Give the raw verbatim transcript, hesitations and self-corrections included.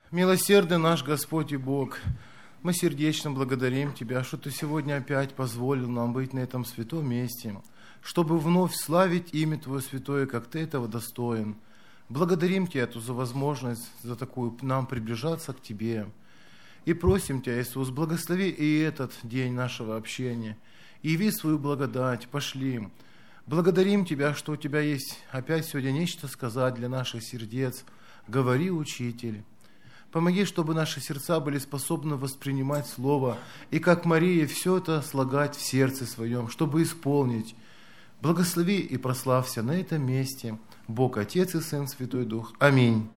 Милосердный наш Господь и Бог, мы сердечно благодарим Тебя, что Ты сегодня опять позволил нам быть на этом святом месте, чтобы вновь славить имя Твое святое, как Ты этого достоин. Благодарим Тебя за возможность, за такую нам приближаться к Тебе. И просим Тебя, Иисус, благослови и этот день нашего общения. И яви свою благодать, пошли. Благодарим Тебя, что у Тебя есть опять сегодня нечто сказать для наших сердец. Говори, Учитель. Помоги, чтобы наши сердца были способны воспринимать Слово, и как Мария все это слагать в сердце своем, чтобы исполнить. Благослови и прославься на этом месте Бог, Отец и Сын, Святой Дух. Аминь.